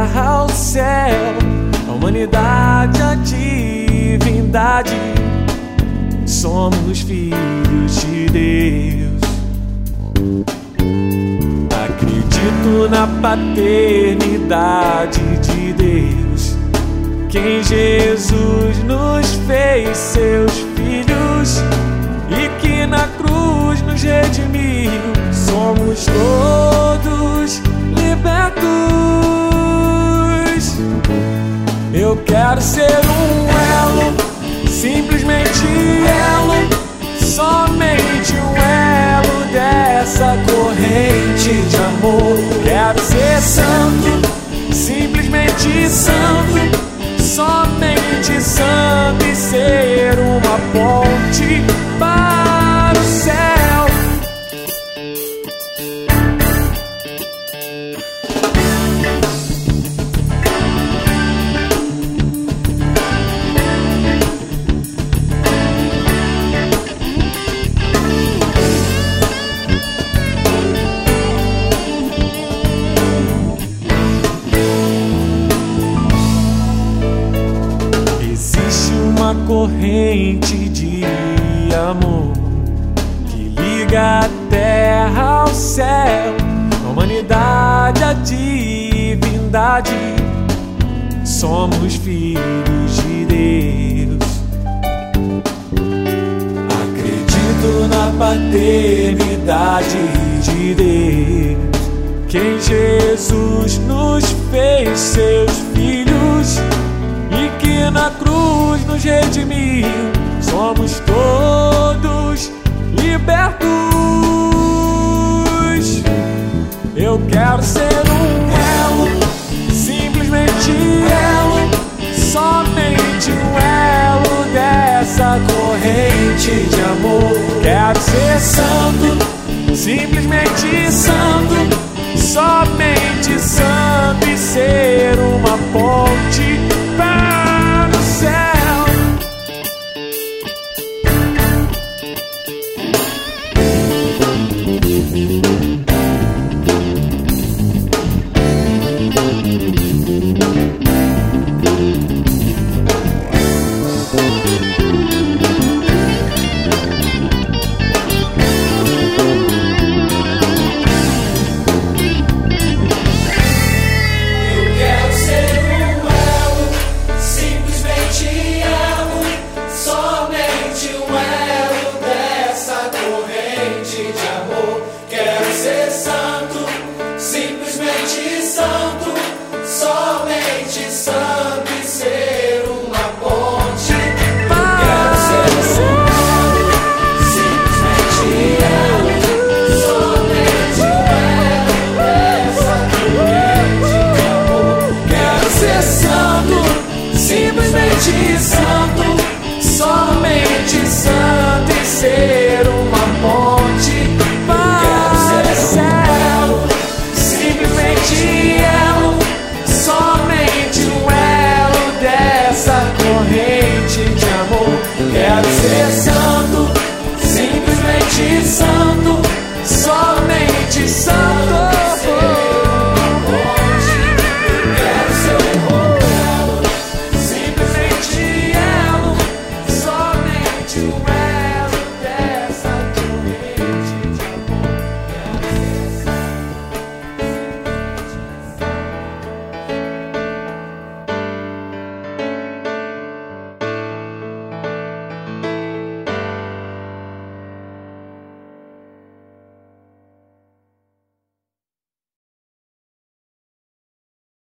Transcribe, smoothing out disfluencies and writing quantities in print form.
terra ao céu, a humanidade, a divindade, somos filhos de Deus. Acredito na paternidade de Deus, que em Jesus nos fez seus filhos e que na cruz nos redimiu. Somos todos libertos. Eu quero ser um elo, simplesmente elo, somente um elo dessa corrente de amor. Quero ser santo, simplesmente santo, somente santo, e ser uma ponte para o céu. Uma corrente de amor que liga a terra ao céu, a humanidade, a divindade, somos filhos de Deus. Acredito na paternidade de Deus, que em Jesus nos fez seus filhos e que na cruz nos redimiu. Somos todos libertos. Eu quero ser um elo, simplesmente elo, somente um elo dessa corrente de amor. Quero ser santo, simplesmente santo, somente santo, e ser uma ponte para o céu. Quero ser santo, simplesmente santo,